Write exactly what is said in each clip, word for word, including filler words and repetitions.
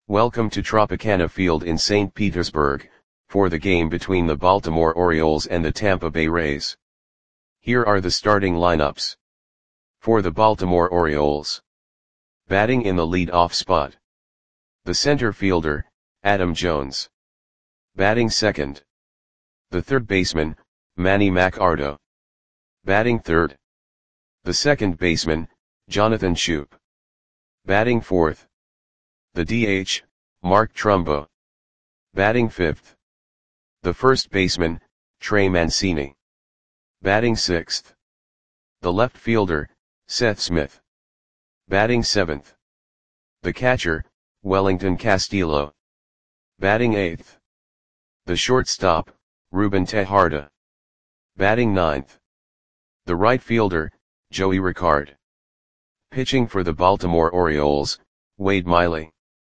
Welcome to Tropicana Field in Saint Petersburg, for the game between the Baltimore Orioles and the Tampa Bay Rays. Here are the starting lineups. For the Baltimore Orioles. Batting in the lead-off spot. The center fielder, Adam Jones. Batting second. The third baseman, Manny Machado. Batting third. The second baseman, Jonathan Schoop. Batting fourth. The D H, Mark Trumbo. Batting fifth. The first baseman, Trey Mancini. Batting sixth. The left fielder, Seth Smith. Batting seventh. The catcher, Wellington Castillo. Batting eighth. The shortstop, Ruben Tejada. Batting ninth. The right fielder, Joey Ricard. Pitching for the Baltimore Orioles, Wade Miley.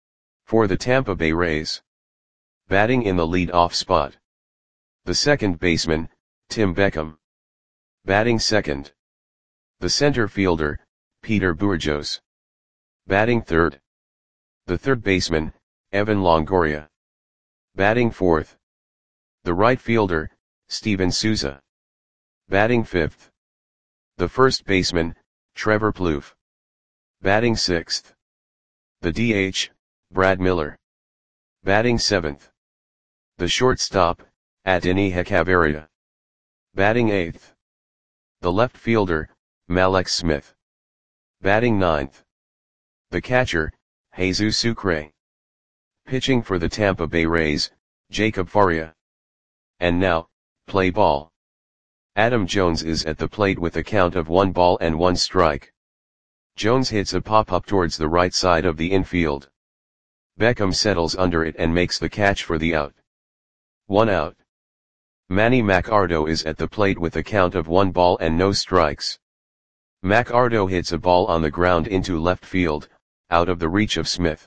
For the Tampa Bay Rays. Batting in the lead-off spot. The second baseman, Tim Beckham. Batting second. The center fielder, Peter Bourjos. Batting third. The third baseman, Evan Longoria. Batting fourth. The right fielder, Steven Souza. Batting fifth. The first baseman, Trevor Plouffe. Batting sixth. The D H, Brad Miller. Batting seventh. The shortstop, Adeiny Hechavarria. Batting eighth. The left fielder, Mallex Smith. Batting ninth. The catcher, Jesus Sucre. Pitching for the Tampa Bay Rays, Jacob Faria. And now, play ball. Adam Jones is at the plate with a count of one ball and one strike. Jones hits a pop-up towards the right side of the infield. Beckham settles under it and makes the catch for the out. One out. Manny Machado is at the plate with a count of one ball and no strikes. Machado hits a ball on the ground into left field, out of the reach of Smith.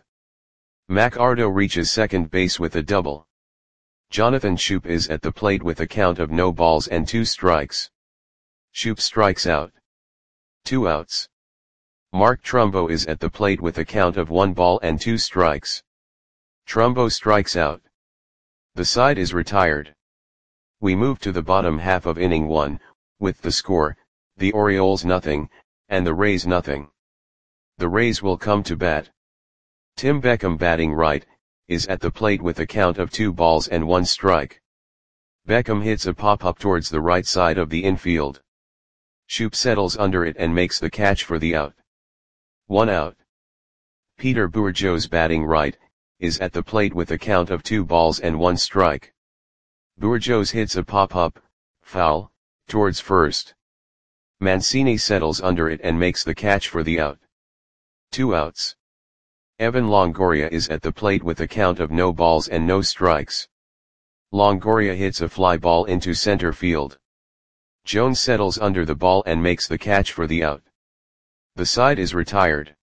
Machado reaches second base with a double. Jonathan Schoop is at the plate with a count of no balls and two strikes. Schoop strikes out. Two outs. Mark Trumbo is at the plate with a count of one ball and two strikes. Trumbo strikes out. The side is retired. We move to the bottom half of inning one, with the score, the Orioles nothing, and the Rays nothing. The Rays will come to bat. Tim Beckham batting right, is at the plate with a count of two balls and one strike. Beckham hits a pop-up towards the right side of the infield. Schoop settles under it and makes the catch for the out. One out. Peter Bourjos batting right, is at the plate with a count of two balls and one strike. Bourjos hits a pop-up, foul, towards first. Mancini settles under it and makes the catch for the out. Two outs. Evan Longoria is at the plate with a count of no balls and no strikes. Longoria hits a fly ball into center field. Jones settles under the ball and makes the catch for the out. The side is retired.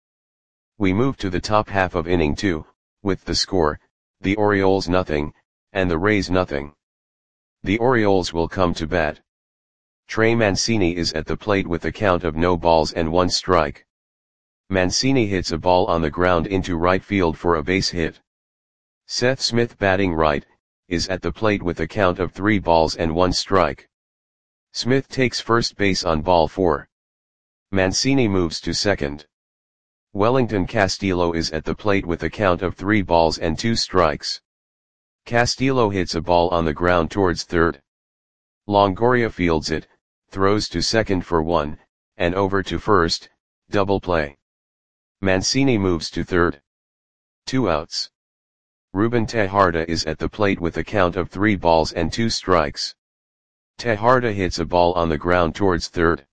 We move to the top half of inning two, with the score, the Orioles nothing, and the Rays nothing. The Orioles will come to bat. Trey Mancini is at the plate with a count of no balls and one strike. Mancini hits a ball on the ground into right field for a base hit. Seth Smith batting right, is at the plate with a count of three balls and one strike. Smith takes first base on ball four. Mancini moves to second. Wellington Castillo is at the plate with a count of three balls and two strikes. Castillo hits a ball on the ground towards third. Longoria fields it, throws to second for one, and over to first, double play. Mancini moves to third. Two outs. Ruben Tejada is at the plate with a count of three balls and two strikes. Tejada hits a ball on the ground towards third.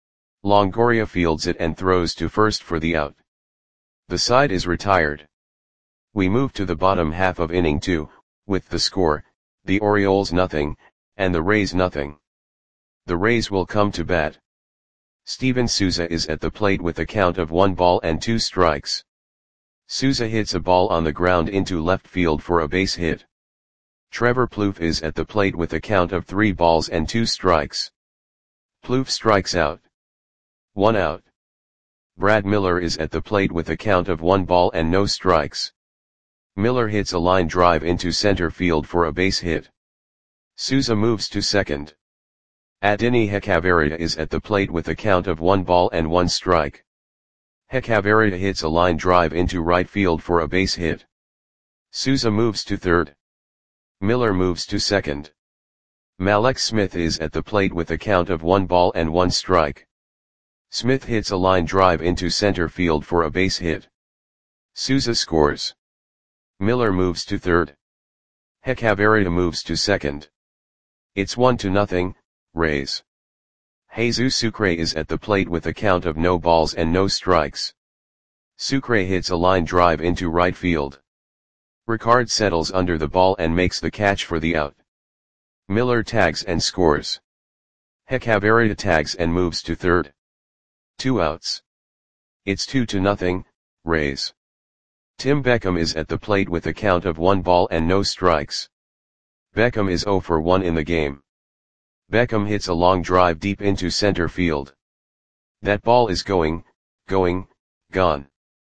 Longoria fields it and throws to first for the out. The side is retired. We move to the bottom half of inning two, with the score, the Orioles nothing, and the Rays nothing. The Rays will come to bat. Steven Souza is at the plate with a count of one ball and two strikes. Souza hits a ball on the ground into left field for a base hit. Trevor Plouffe is at the plate with a count of three balls and two strikes. Plouffe strikes out. One out. Brad Miller is at the plate with a count of one ball and no strikes. Miller hits a line drive into center field for a base hit. Souza moves to second. Adini Hechavarria is at the plate with a count of one ball and one strike. Hechavarria hits a line drive into right field for a base hit. Souza moves to third. Miller moves to second. Mallex Smith is at the plate with a count of one ball and one strike. Smith hits a line drive into center field for a base hit. Souza scores. Miller moves to third. Hechavarria moves to second. It's one to nothing, Rays. Jesus Sucre is at the plate with a count of no balls and no strikes. Sucre hits a line drive into right field. Ricard settles under the ball and makes the catch for the out. Miller tags and scores. Hechavarria tags and moves to third. Two outs. It's two to nothing, Rays. Tim Beckham is at the plate with a count of one ball and no strikes. Beckham is zero for one in the game. Beckham hits a long drive deep into center field. That ball is going, going, gone.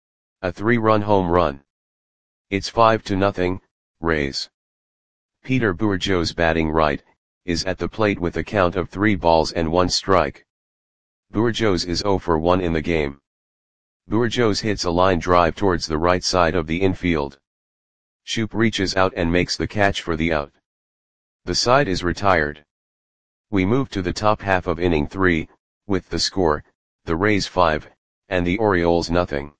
A three-run home run. It's five to nothing, Rays. Peter Bourjos batting right, is at the plate with a count of three balls and one strike. Bourjos is zero for one in the game. Bourjos hits a line drive towards the right side of the infield. Shoop reaches out and makes the catch for the out. The side is retired. We move to the top half of inning three, with the score, the Rays five, and the Orioles nothing.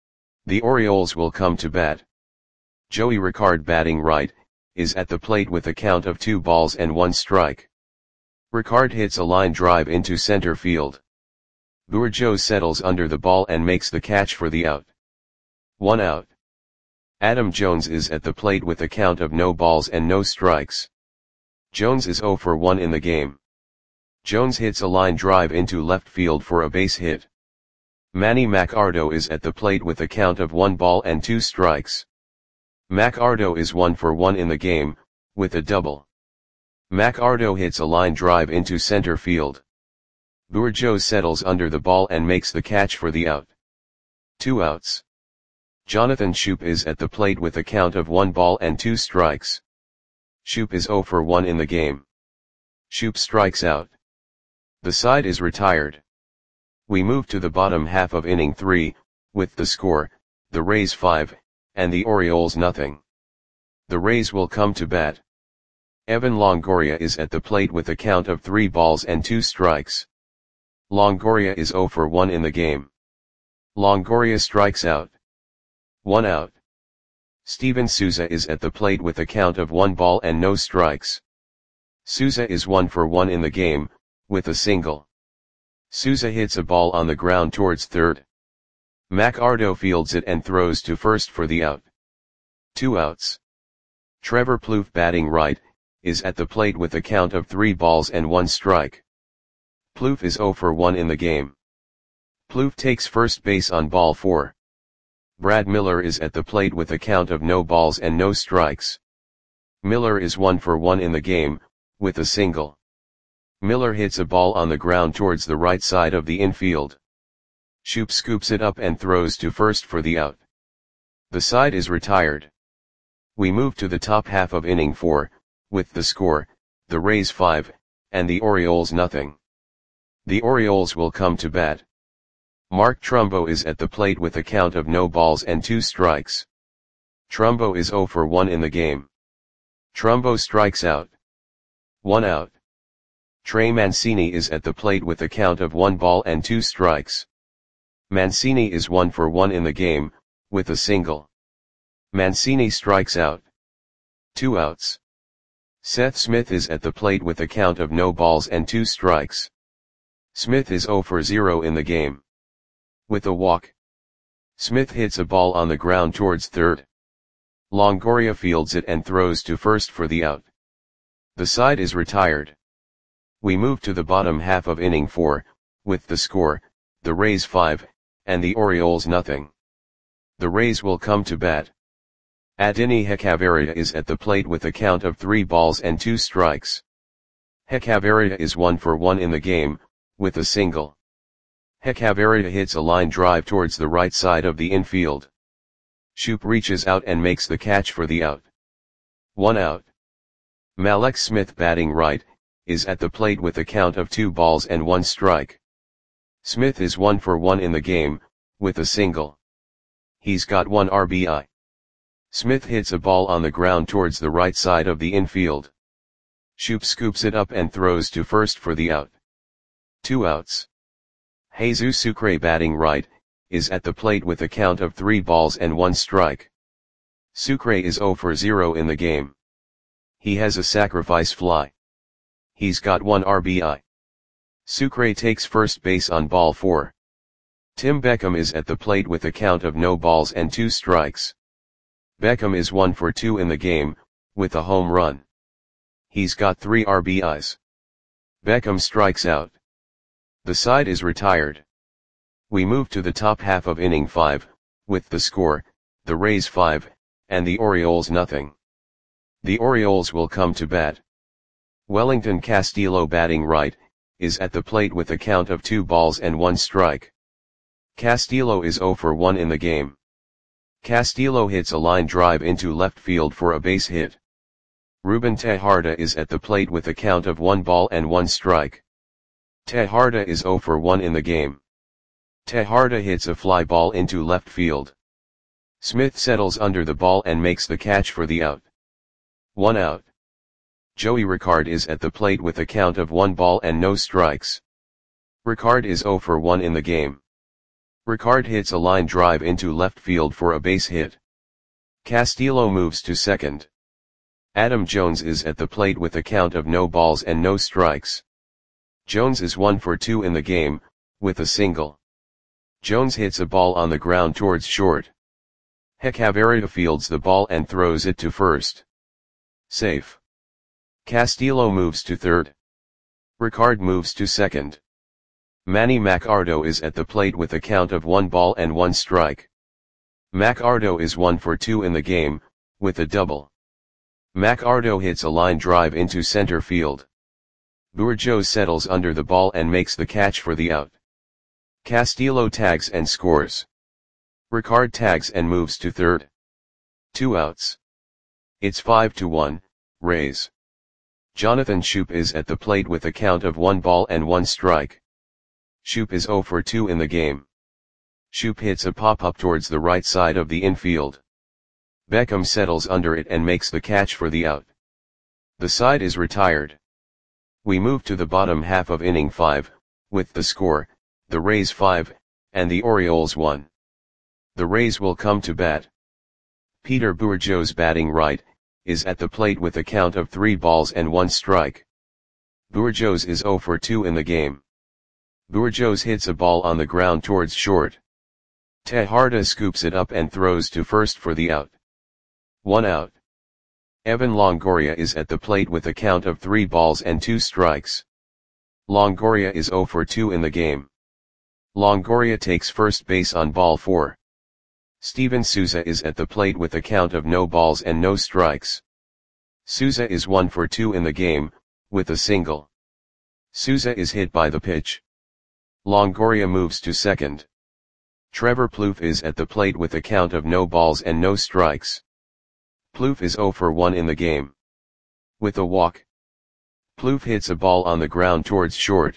The Orioles will come to bat. Joey Ricard batting right, is at the plate with a count of two balls and one strike. Ricard hits a line drive into center field. Bourjos settles under the ball and makes the catch for the out. One out. Adam Jones is at the plate with a count of no balls and no strikes. Jones is zero for one in the game. Jones hits a line drive into left field for a base hit. Manny Macardo is at the plate with a count of one ball and two strikes. Macardo is one for one in the game, with a double. Macardo hits a line drive into center field. Bourjos settles under the ball and makes the catch for the out. Two outs. Jonathan Shoop is at the plate with a count of one ball and two strikes. Shoop is zero for one in the game. Shoop strikes out. The side is retired. We move to the bottom half of inning three, with the score, the Rays five, and the Orioles nothing. The Rays will come to bat. Evan Longoria is at the plate with a count of three balls and two strikes. Longoria is zero for one in the game. Longoria strikes out. One out. Steven Souza is at the plate with a count of one ball and no strikes. Souza is one for one in the game, with a single. Souza hits a ball on the ground towards third. Macardo fields it and throws to first for the out. Two outs. Trevor Plouffe batting right, is at the plate with a count of three balls and one strike. Plouffe is zero for one in the game. Plouffe takes first base on ball four. Brad Miller is at the plate with a count of no balls and no strikes. Miller is one for one in the game, with a single. Miller hits a ball on the ground towards the right side of the infield. Shoop scoops it up and throws to first for the out. The side is retired. We move to the top half of inning four, with the score, the Rays five, and the Orioles nothing. The Orioles will come to bat. Mark Trumbo is at the plate with a count of no balls and two strikes. Trumbo is zero for one in the game. Trumbo strikes out. One out. Trey Mancini is at the plate with a count of one ball and two strikes. Mancini is one for one in the game, with a single. Mancini strikes out. Two outs. Seth Smith is at the plate with a count of no balls and two strikes. Smith is zero for zero in the game. With a walk. Smith hits a ball on the ground towards third. Longoria fields it and throws to first for the out. The side is retired. We move to the bottom half of inning four, with the score, the Rays five, and the Orioles nothing. The Rays will come to bat. Adini Hechavarria is at the plate with a count of three balls and two strikes. Hechavarria is one for one in the game, with a single. Hechavarria hits a line drive towards the right side of the infield. Shoop reaches out and makes the catch for the out. One out. Malek Smith, batting right, is at the plate with a count of two balls and one strike. Smith is one for one in the game, with a single. He's got one R B I. Smith hits a ball on the ground towards the right side of the infield. Shoop scoops it up and throws to first for the out. Two outs. Jesus Sucre, batting right, is at the plate with a count of three balls and one strike. Sucre is zero for zero in the game. He has a sacrifice fly. He's got one R B I. Sucre takes first base on ball four. Tim Beckham is at the plate with a count of no balls and two strikes. Beckham is one for two in the game, with a home run. He's got three R B Is. Beckham strikes out. The side is retired. We move to the top half of inning five, with the score, the Rays five, and the Orioles nothing. The Orioles will come to bat. Wellington Castillo, batting right, is at the plate with a count of two balls and one strike. Castillo is zero for one in the game. Castillo hits a line drive into left field for a base hit. Ruben Tejada is at the plate with a count of one ball and one strike. Tejada is zero for one in the game. Tejada hits a fly ball into left field. Smith settles under the ball and makes the catch for the out. One out. Joey Ricard is at the plate with a count of one ball and no strikes. Ricard is zero for one in the game. Ricard hits a line drive into left field for a base hit. Castillo moves to second. Adam Jones is at the plate with a count of no balls and no strikes. Jones is one for two in the game, with a single. Jones hits a ball on the ground towards short. Hechavarria fields the ball and throws it to first. Safe. Castillo moves to third. Ricard moves to second. Manny Macardo is at the plate with a count of one ball and one strike. Macardo is one for two in the game, with a double. Macardo hits a line drive into center field. Bourgeau settles under the ball and makes the catch for the out. Castillo tags and scores. Ricard tags and moves to third. Two outs. It's five to one, Rays. Jonathan Shoop is at the plate with a count of one ball and one strike. Shoop is zero for two in the game. Shoop hits a pop-up towards the right side of the infield. Beckham settles under it and makes the catch for the out. The side is retired. We move to the bottom half of inning five, with the score, the Rays five, and the Orioles one. The Rays will come to bat. Peter Bourgeau's, batting right, is at the plate with a count of three balls and one strike. Bourgeau's is zero for two in the game. Bourgeau's hits a ball on the ground towards short. Tejada scoops it up and throws to first for the out. One out. Evan Longoria is at the plate with a count of three balls and two strikes. Longoria is zero for two in the game. Longoria takes first base on ball four. Steven Souza is at the plate with a count of no balls and no strikes. Souza is one for two in the game, with a single. Souza is hit by the pitch. Longoria moves to second. Trevor Plouffe is at the plate with a count of no balls and no strikes. Plouffe is zero for one in the game. With a walk. Plouffe hits a ball on the ground towards short.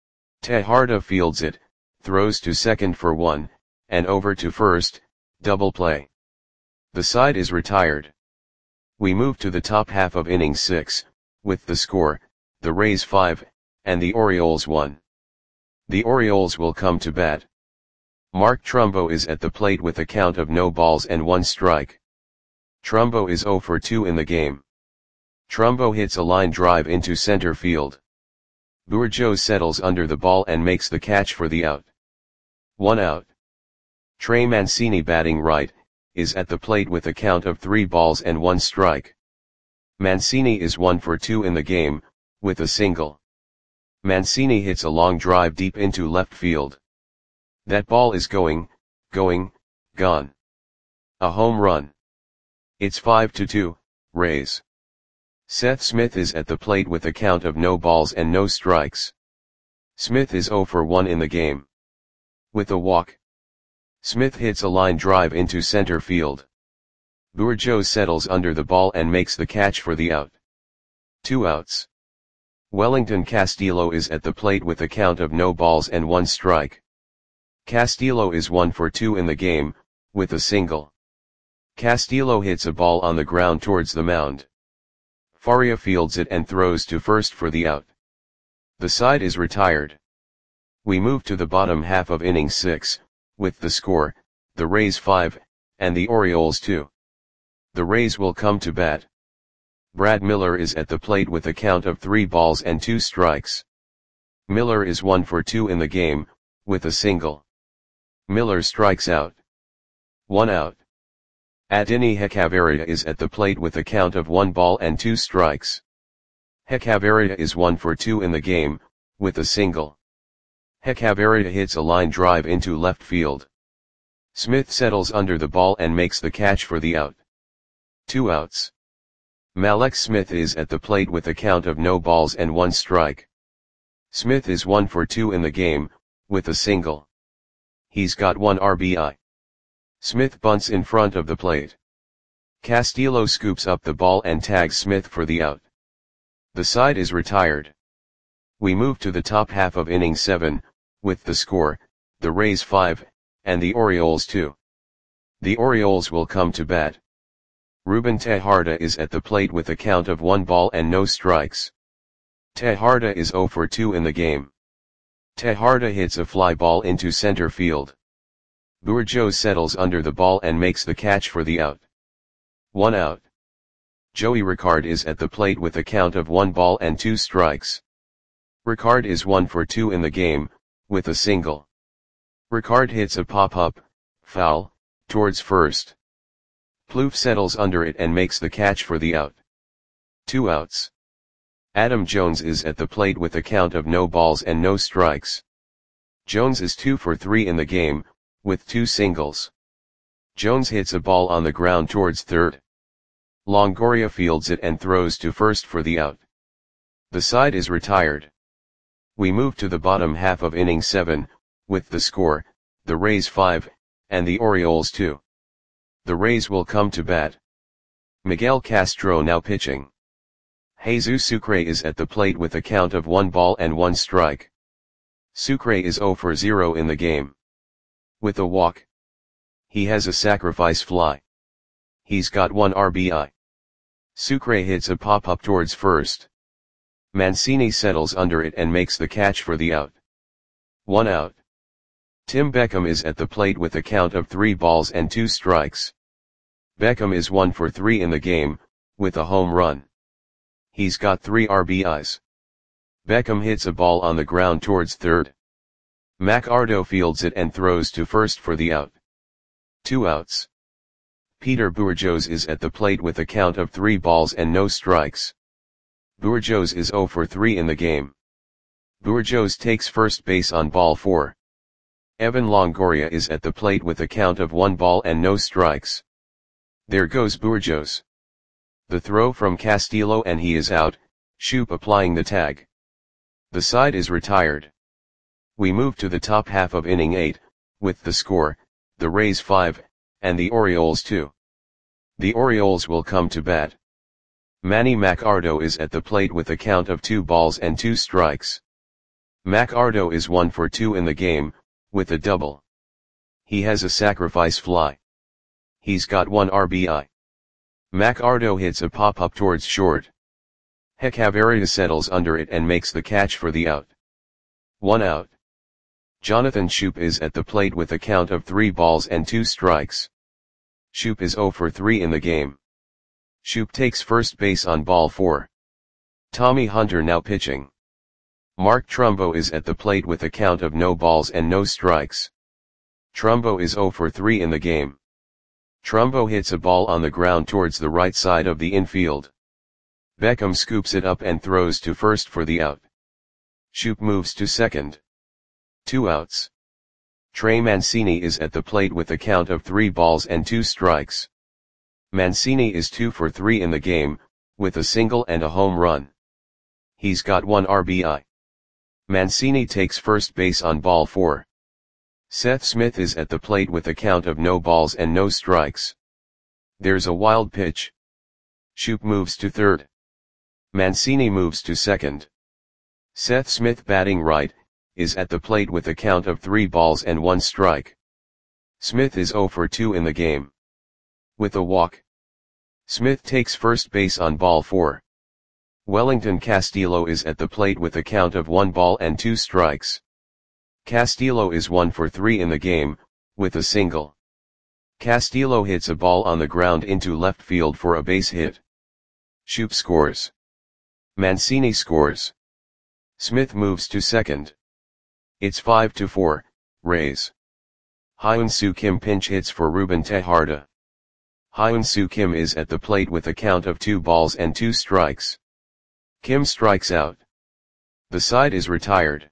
Tejada fields it, throws to second for one, and over to first, double play. The side is retired. We move to the top half of inning six, with the score, the Rays five, and the Orioles one. The Orioles will come to bat. Mark Trumbo is at the plate with a count of no balls and one strike. Trumbo is zero for two in the game. Trumbo hits a line drive into center field. Bourgeau settles under the ball and makes the catch for the out. One out. Trey Mancini, batting right, is at the plate with a count of three balls and one strike. Mancini is one for two in the game, with a single. Mancini hits a long drive deep into left field. That ball is going, going, gone. A home run. It's five to two, Rays. Seth Smith is at the plate with a count of no balls and no strikes. Smith is zero for one in the game. With a walk. Smith hits a line drive into center field. Bourgeau settles under the ball and makes the catch for the out. Two outs. Wellington Castillo is at the plate with a count of no balls and one strike. Castillo is one for two in the game, with a single. Castillo hits a ball on the ground towards the mound. Faria fields it and throws to first for the out. The side is retired. We move to the bottom half of inning six, with the score, the Rays five, and the Orioles two. The Rays will come to bat. Brad Miller is at the plate with a count of three balls and two strikes. Miller is one for two in the game, with a single. Miller strikes out. One out. Adeiny Hechavarria is at the plate with a count of one ball and two strikes. Hechavarria is one for two in the game, with a single. Hechavarria hits a line drive into left field. Smith settles under the ball and makes the catch for the out. Two outs. Mallex Smith is at the plate with a count of no balls and one strike. Smith is one for two in the game, with a single. He's got one R B I. Smith bunts in front of the plate. Castillo scoops up the ball and tags Smith for the out. The side is retired. We move to the top half of inning seven, with the score, the Rays five, and the Orioles two. The Orioles will come to bat. Ruben Tejada is at the plate with a count of one ball and no strikes. Tejada is zero for two in the game. Tejada hits a fly ball into center field. Bourgeau settles under the ball and makes the catch for the out. One out. Joey Ricard is at the plate with a count of one ball and two strikes. Ricard is one for two in the game, with a single. Ricard hits a pop-up, foul, towards first. Plouffe settles under it and makes the catch for the out. Two outs. Adam Jones is at the plate with a count of no balls and no strikes. Jones is two for three in the game, with two singles. Jones hits a ball on the ground towards third. Longoria fields it and throws to first for the out. The side is retired. We move to the bottom half of inning seven, with the score, the Rays five, and the Orioles two. The Rays will come to bat. Miguel Castro now pitching. Jesus Sucre is at the plate with a count of one ball and one strike. Sucre is zero for zero in the game. With a walk. He has a sacrifice fly. He's got one R B I. Sucre hits a pop-up towards first. Mancini settles under it and makes the catch for the out. One out. Tim Beckham is at the plate with a count of three balls and two strikes. Beckham is one for three in the game, with a home run. He's got three R B Is. Beckham hits a ball on the ground towards third. McArdo fields it and throws to first for the out. Two outs. Peter Bourgeos is at the plate with a count of three balls and no strikes. Bourgeos is zero for three in the game. Bourgeos takes first base on ball four. Evan Longoria is at the plate with a count of one ball and no strikes. There goes Bourgeos. The throw from Castillo and he is out, Shoop applying the tag. The side is retired. We move to the top half of inning eight, with the score, the Rays five, and the Orioles two. The Orioles will come to bat. Manny McArdo is at the plate with a count of two balls and two strikes. McArdo is one for two in the game, with a double. He has a sacrifice fly. He's got one R B I. McArdo hits a pop-up towards short. Hechavarria settles under it and makes the catch for the out. One out. Jonathan Shoop is at the plate with a count of three balls and two strikes. Shoop is zero for three in the game. Shoop takes first base on ball four. Tommy Hunter now pitching. Mark Trumbo is at the plate with a count of no balls and no strikes. Trumbo is zero for three in the game. Trumbo hits a ball on the ground towards the right side of the infield. Beckham scoops it up and throws to first for the out. Shoop moves to second. Two outs. Trey Mancini is at the plate with a count of three balls and two strikes. Mancini is two for three in the game, with a single and a home run. He's got one R B I. Mancini takes first base on ball four. Seth Smith is at the plate with a count of no balls and no strikes. There's a wild pitch. Shoop moves to third. Mancini moves to second. Seth Smith, batting right, is at the plate with a count of three balls and one strike. Smith is oh for two in the game. With a walk. Smith takes first base on ball four. Wellington Castillo is at the plate with a count of one ball and two strikes. Castillo is one for three in the game, with a single. Castillo hits a ball on the ground into left field for a base hit. Shoop scores. Mancini scores. Smith moves to second. It's five to four, Rays. Hyun-Soo Kim pinch hits for Ruben Tejada. Hyun-Soo Kim is at the plate with a count of two balls and two strikes. Kim strikes out. The side is retired.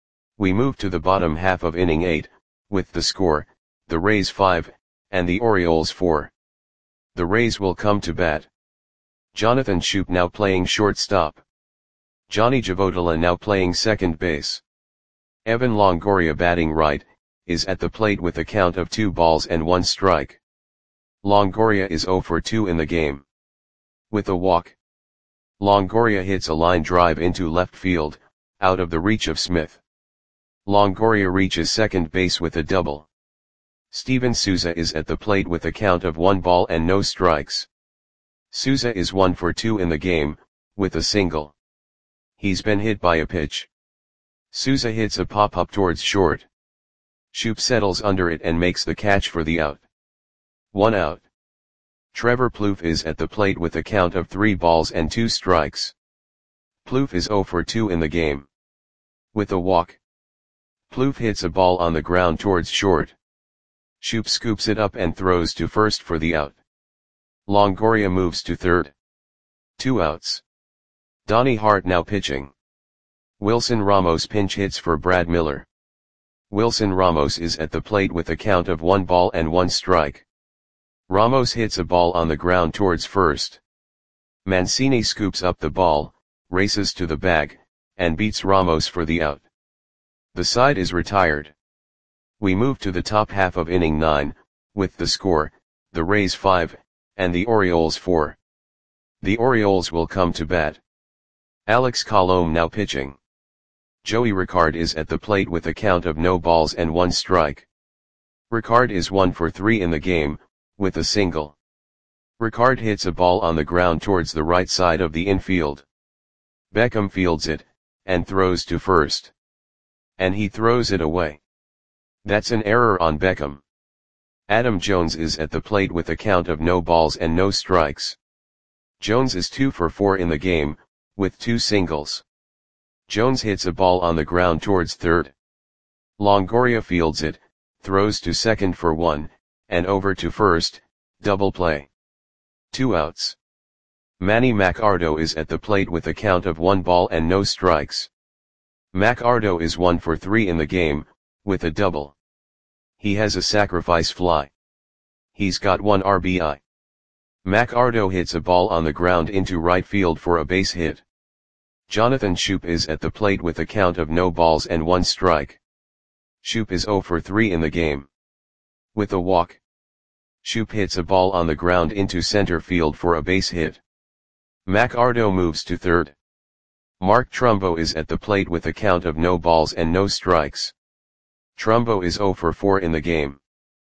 We move to the bottom half of inning eight, with the score, the Rays five, and the Orioles four. The Rays will come to bat. Jonathan Shoop now playing shortstop. Johnny Javotila now playing second base. Evan Longoria, batting right, is at the plate with a count of two balls and one strike. Longoria is oh for two in the game. With a walk. Longoria hits a line drive into left field, out of the reach of Smith. Longoria reaches second base with a double. Steven Souza is at the plate with a count of one ball and no strikes. Souza is one for two in the game, with a single. He's been hit by a pitch. Souza hits a pop-up towards short. Shoop settles under it and makes the catch for the out. One out. Trevor Plouffe is at the plate with a count of three balls and two strikes. Plouffe is oh for two in the game. With a walk. Plouffe hits a ball on the ground towards short. Shoop scoops it up and throws to first for the out. Longoria moves to third. Two outs. Donnie Hart now pitching. Wilson Ramos pinch hits for Brad Miller. Wilson Ramos is at the plate with a count of one ball and one strike. Ramos hits a ball on the ground towards first. Mancini scoops up the ball, races to the bag, and beats Ramos for the out. The side is retired. We move to the top half of inning nine, with the score, the Rays five, and the Orioles four. The Orioles will come to bat. Alex Colomé now pitching. Joey Ricard is at the plate with a count of no balls and one strike. Ricard is one for three in the game, with a single. Ricard hits a ball on the ground towards the right side of the infield. Beckham fields it, and throws to first. And he throws it away. That's an error on Beckham. Adam Jones is at the plate with a count of no balls and no strikes. Jones is two for four in the game, with two singles. Jones hits a ball on the ground towards third. Longoria fields it, throws to second for one, and over to first, double play. Two outs. Manny Machado is at the plate with a count of one ball and no strikes. Machado is one for three in the game, with a double. He has a sacrifice fly. He's got one R B I. Machado hits a ball on the ground into right field for a base hit. Jonathan Shoop is at the plate with a count of no balls and one strike. Shoop is oh for three in the game. With a walk. Shoop hits a ball on the ground into center field for a base hit. Machado moves to third. Mark Trumbo is at the plate with a count of no balls and no strikes. Trumbo is oh for four in the game.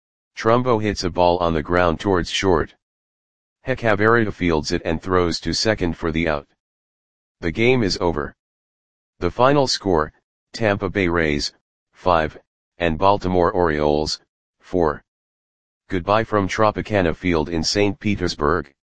Trumbo hits a ball on the ground towards short. Hechavarria fields it and throws to second for the out. The game is over. The final score, Tampa Bay Rays, five, and Baltimore Orioles, four. Goodbye from Tropicana Field in Saint Petersburg.